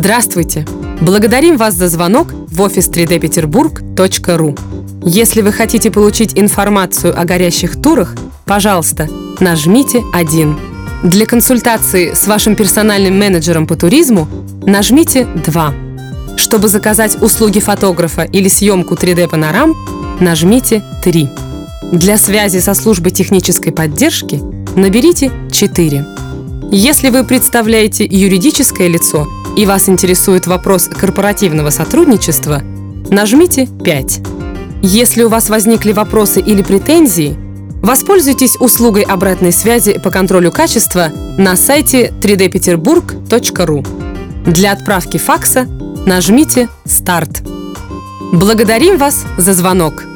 Здравствуйте! Благодарим вас за звонок в офис 3dpeterburg.ru. Если вы хотите получить информацию о горящих турах, пожалуйста, нажмите 1. Для консультации с вашим персональным менеджером по туризму нажмите 2. Чтобы заказать услуги фотографа или съемку 3D-панорам, нажмите 3. Для связи со службой технической поддержки наберите 4. Если вы представляете юридическое лицо и вас интересует вопрос корпоративного сотрудничества, нажмите 5. Если у вас возникли вопросы или претензии, воспользуйтесь услугой обратной связи по контролю качества на сайте 3dpeterburg.ru. Для отправки факса нажмите «Старт». Благодарим вас за звонок!